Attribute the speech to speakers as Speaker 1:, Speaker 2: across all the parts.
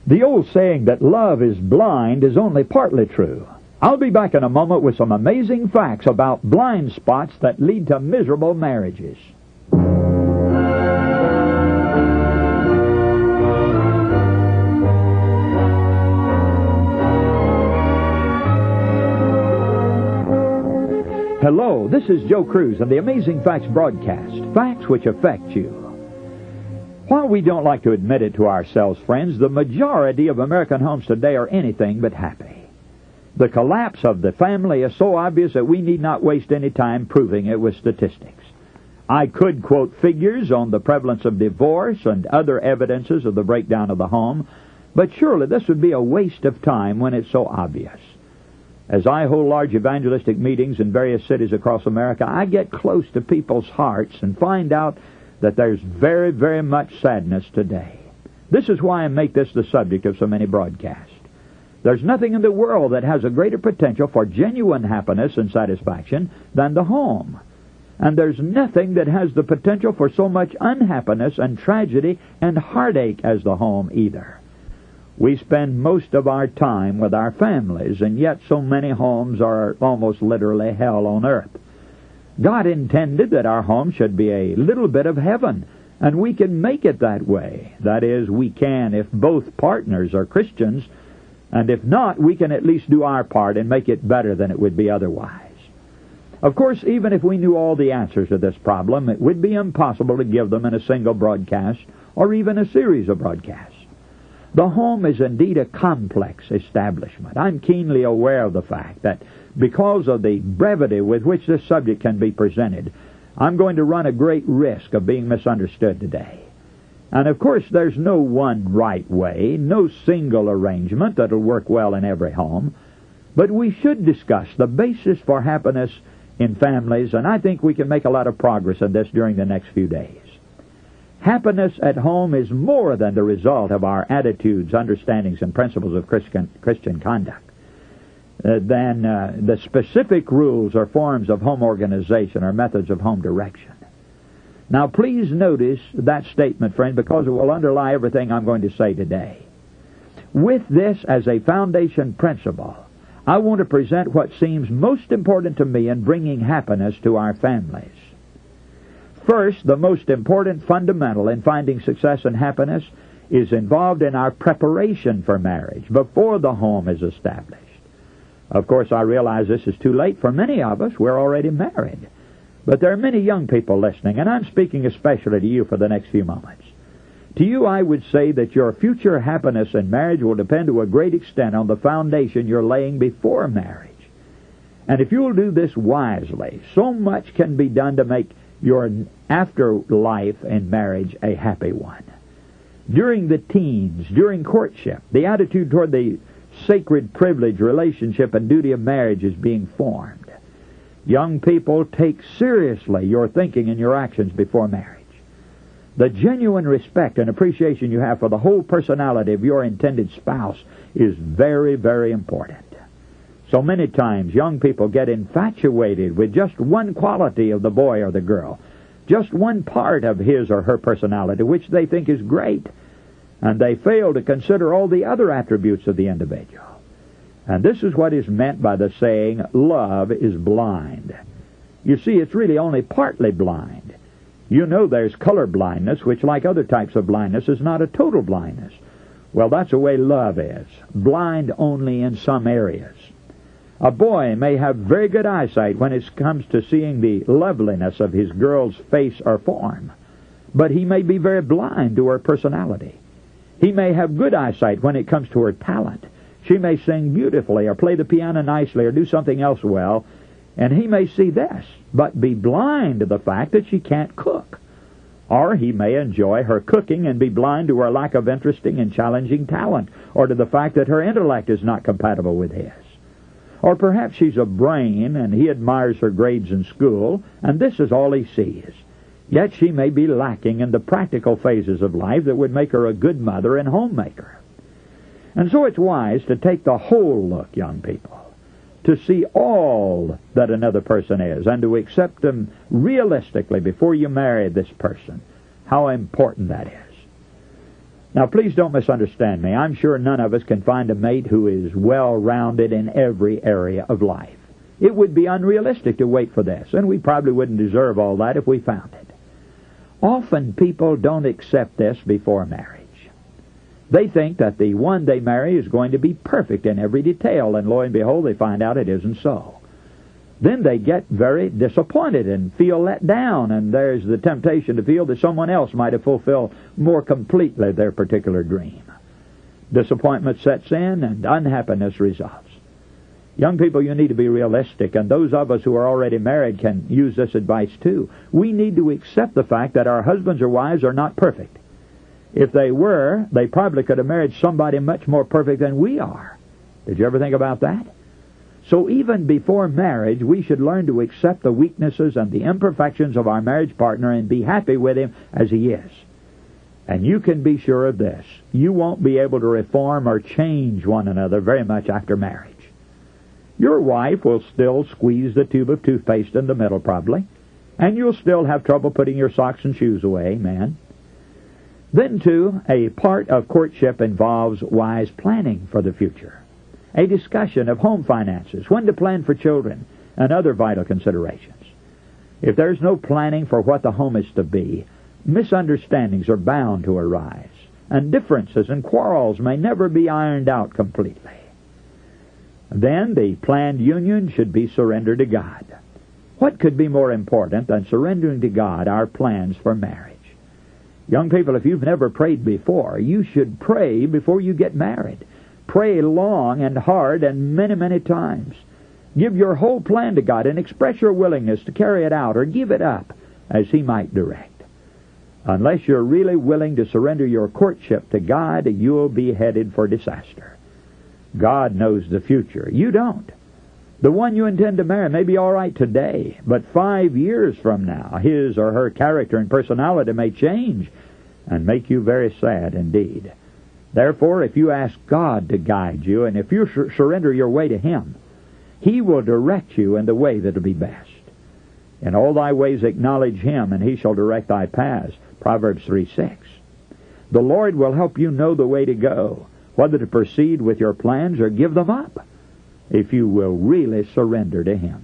Speaker 1: The old saying that love is blind is only partly true. I'll be back in a moment with some amazing facts about blind spots that lead to miserable marriages. Hello, this is Joe Cruz and the Amazing Facts broadcast, facts which affect you. While we don't like to admit it to ourselves, friends, the majority of American homes today are anything but happy. The collapse of the family is so obvious that we need not waste any time proving it with statistics. I could quote figures on the prevalence of divorce and other evidences of the breakdown of the home, but surely this would be a waste of time when it's so obvious. As I hold large evangelistic meetings in various cities across America, I get close to people's hearts and find out that there's very, very much sadness today. This is why I make this the subject of so many broadcasts. There's nothing in the world that has a greater potential for genuine happiness and satisfaction than the home. And there's nothing that has the potential for so much unhappiness and tragedy and heartache as the home either. We spend most of our time with our families, and yet so many homes are almost literally hell on earth. God intended that our home should be a little bit of heaven, and we can make it that way. That is, we can if both partners are Christians, and if not, we can at least do our part and make it better than it would be otherwise. Of course, even if we knew all the answers to this problem, it would be impossible to give them in a single broadcast or even a series of broadcasts. The home is indeed a complex establishment. I'm keenly aware of the fact that because of the brevity with which this subject can be presented, I'm going to run a great risk of being misunderstood today. And of course, there's no one right way, no single arrangement that'll work well in every home, but we should discuss the basis for happiness in families, and I think we can make a lot of progress in this during the next few days. Happiness at home is more than the result of our attitudes, understandings, and principles of Christian conduct than the specific rules or forms of home organization or methods of home direction. Now, please notice that statement, friend, because it will underlie everything I'm going to say today. With this as a foundation principle, I want to present what seems most important to me in bringing happiness to our families. First, the most important fundamental in finding success and happiness is involved in our preparation for marriage before the home is established. Of course, I realize this is too late for many of us. We're already married. But there are many young people listening, and I'm speaking especially to you for the next few moments. To you, I would say that your future happiness in marriage will depend to a great extent on the foundation you're laying before marriage. And if you'll do this wisely, so much can be done to make your afterlife in marriage a happy one. During the teens, during courtship, the attitude toward the sacred privilege, relationship, and duty of marriage is being formed. Young people, take seriously your thinking and your actions before marriage. The genuine respect and appreciation you have for the whole personality of your intended spouse is very, very important. So many times young people get infatuated with just one quality of the boy or the girl, just one part of his or her personality, which they think is great, and they fail to consider all the other attributes of the individual. And this is what is meant by the saying, love is blind. You see, it's really only partly blind. You know there's color blindness, which, like other types of blindness, is not a total blindness. Well, that's the way love is, blind only in some areas. A boy may have very good eyesight when it comes to seeing the loveliness of his girl's face or form, but he may be very blind to her personality. He may have good eyesight when it comes to her talent. She may sing beautifully or play the piano nicely or do something else well, and he may see this, but be blind to the fact that she can't cook. Or he may enjoy her cooking and be blind to her lack of interesting and challenging talent, or to the fact that her intellect is not compatible with his. Or perhaps she's a brain and he admires her grades in school, and this is all he sees. Yet she may be lacking in the practical phases of life that would make her a good mother and homemaker. And so it's wise to take the whole look, young people, to see all that another person is, and to accept them realistically before you marry this person. How important that is. Now, please don't misunderstand me. I'm sure none of us can find a mate who is well-rounded in every area of life. It would be unrealistic to wait for this, and we probably wouldn't deserve all that if we found it. Often people don't accept this before marriage. They think that the one they marry is going to be perfect in every detail, and lo and behold, they find out it isn't so. Then they get very disappointed and feel let down, and there's the temptation to feel that someone else might have fulfilled more completely their particular dream. Disappointment sets in, and unhappiness results. Young people, you need to be realistic, and those of us who are already married can use this advice too. We need to accept the fact that our husbands or wives are not perfect. If they were, they probably could have married somebody much more perfect than we are. Did you ever think about that? So even before marriage, we should learn to accept the weaknesses and the imperfections of our marriage partner and be happy with him as he is. And you can be sure of this. You won't be able to reform or change one another very much after marriage. Your wife will still squeeze the tube of toothpaste in the middle probably, and you'll still have trouble putting your socks and shoes away, man. Then, too, a part of courtship involves wise planning for the future. A discussion of home finances, when to plan for children, and other vital considerations. If there's no planning for what the home is to be, misunderstandings are bound to arise, and differences and quarrels may never be ironed out completely. Then the planned union should be surrendered to God. What could be more important than surrendering to God our plans for marriage? Young people, if you've never prayed before, you should pray before you get married. Pray long and hard and many, many times. Give your whole plan to God and express your willingness to carry it out or give it up as He might direct. Unless you're really willing to surrender your courtship to God, you'll be headed for disaster. God knows the future. You don't. The one you intend to marry may be all right today, but 5 years from now, his or her character and personality may change and make you very sad indeed. Therefore, if you ask God to guide you, and if you surrender your way to Him, He will direct you in the way that will be best. In all thy ways acknowledge Him, and He shall direct thy paths. Proverbs 3:6. The Lord will help you know the way to go, whether to proceed with your plans or give them up, if you will really surrender to Him.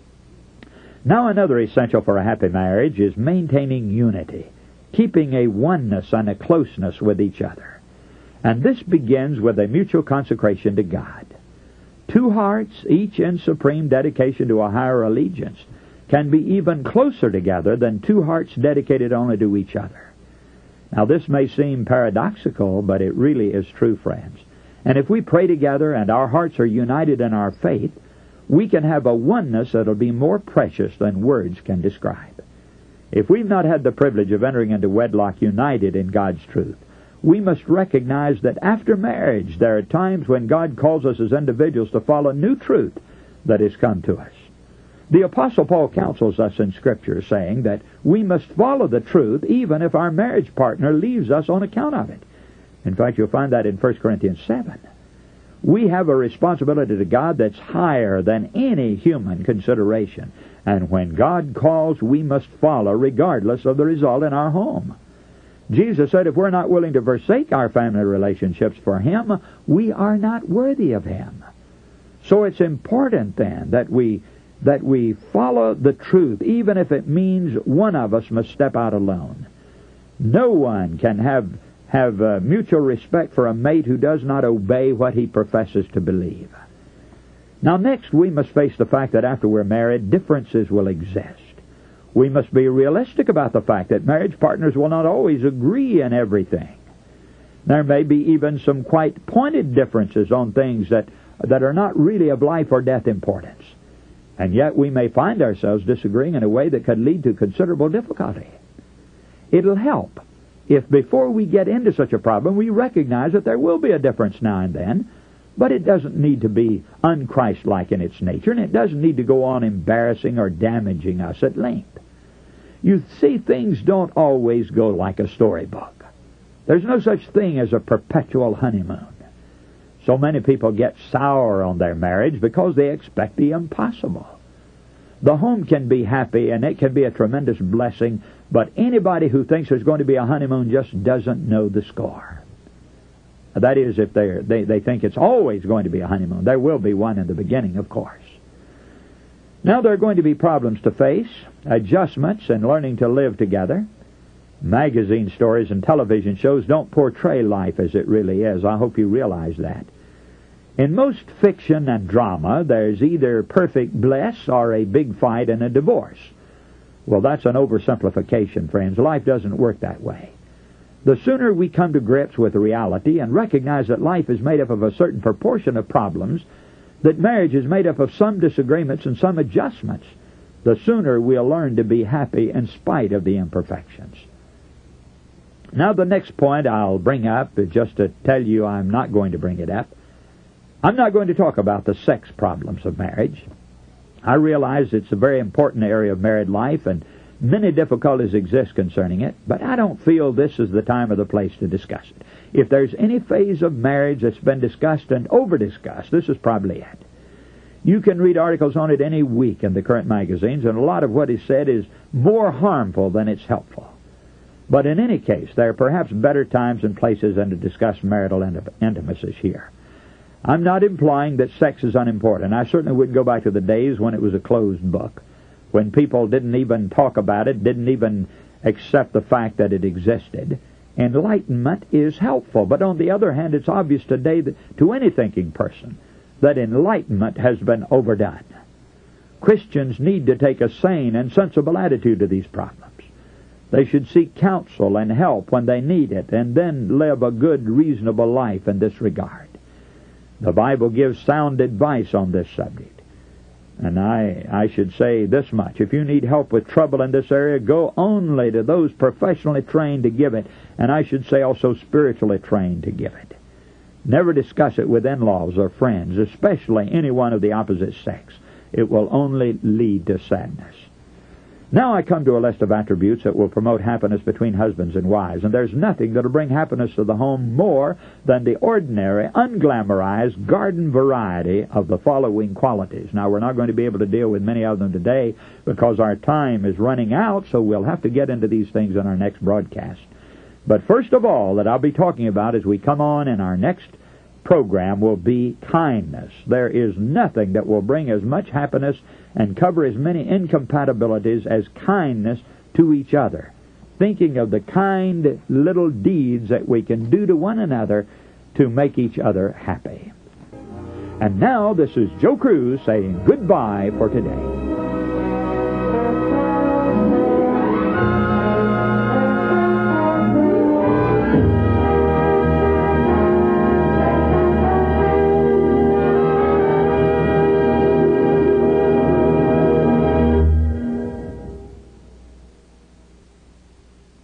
Speaker 1: Now, another essential for a happy marriage is maintaining unity, keeping a oneness and a closeness with each other. And this begins with a mutual consecration to God. Two hearts, each in supreme dedication to a higher allegiance, can be even closer together than two hearts dedicated only to each other. Now, this may seem paradoxical, but it really is true, friends. And if we pray together and our hearts are united in our faith, we can have a oneness that will be more precious than words can describe. If we've not had the privilege of entering into wedlock united in God's truth, we must recognize that after marriage there are times when God calls us as individuals to follow new truth that has come to us. The Apostle Paul counsels us in Scripture, saying that we must follow the truth even if our marriage partner leaves us on account of it. In fact, you'll find that in 1 Corinthians 7. We have a responsibility to God that's higher than any human consideration. And when God calls, we must follow regardless of the result in our home. Jesus said if we're not willing to forsake our family relationships for Him, we are not worthy of Him. So it's important then that we follow the truth, even if it means one of us must step out alone. No one can have mutual respect for a mate who does not obey what he professes to believe. Now, next, we must face the fact that after we're married, differences will exist. We must be realistic about the fact that marriage partners will not always agree in everything. There may be even some quite pointed differences on things that are not really of life or death importance. And yet we may find ourselves disagreeing in a way that could lead to considerable difficulty. It'll help if before we get into such a problem, we recognize that there will be a difference now and then, but it doesn't need to be un-Christ-like in its nature, and it doesn't need to go on embarrassing or damaging us at length. You see, things don't always go like a storybook. There's no such thing as a perpetual honeymoon. So many people get sour on their marriage because they expect the impossible. The home can be happy and it can be a tremendous blessing, but anybody who thinks there's going to be a honeymoon just doesn't know the score. That is, if they think it's always going to be a honeymoon. There will be one in the beginning, of course. Now, there are going to be problems to face, adjustments, and learning to live together. Magazine stories and television shows don't portray life as it really is. I hope you realize that. In most fiction and drama, there's either perfect bliss or a big fight and a divorce. Well, that's an oversimplification, friends. Life doesn't work that way. The sooner we come to grips with reality and recognize that life is made up of a certain proportion of problems, that marriage is made up of some disagreements and some adjustments, the sooner we'll learn to be happy in spite of the imperfections. Now, the next point I'll bring up, just to tell you I'm not going to bring it up, I'm not going to talk about the sex problems of marriage. I realize it's a very important area of married life, and many difficulties exist concerning it, but I don't feel this is the time or the place to discuss it. If there's any phase of marriage that's been discussed and over-discussed, this is probably it. You can read articles on it any week in the current magazines, and a lot of what is said is more harmful than it's helpful. But in any case, there are perhaps better times and places than to discuss marital intimacies here. I'm not implying that sex is unimportant. I certainly wouldn't go back to the days when it was a closed book, when people didn't even talk about it, didn't even accept the fact that it existed. Enlightenment is helpful, but on the other hand, it's obvious today that to any thinking person that enlightenment has been overdone. Christians need to take a sane and sensible attitude to these problems. They should seek counsel and help when they need it, and then live a good, reasonable life in this regard. The Bible gives sound advice on this subject. And I should say this much. If you need help with trouble in this area, go only to those professionally trained to give it, and I should say also spiritually trained to give it. Never discuss it with in-laws or friends, especially anyone of the opposite sex. It will only lead to sadness. Now I come to a list of attributes that will promote happiness between husbands and wives, and there's nothing that will bring happiness to the home more than the ordinary, unglamorized garden variety of the following qualities. Now, we're not going to be able to deal with many of them today because our time is running out, so we'll have to get into these things in our next broadcast. But first of all, that I'll be talking about as we come on in our next program will be kindness. There is nothing that will bring as much happiness and cover as many incompatibilities as kindness to each other. Thinking of the kind little deeds that we can do to one another to make each other happy. And now, this is Joe Cruz saying goodbye for today.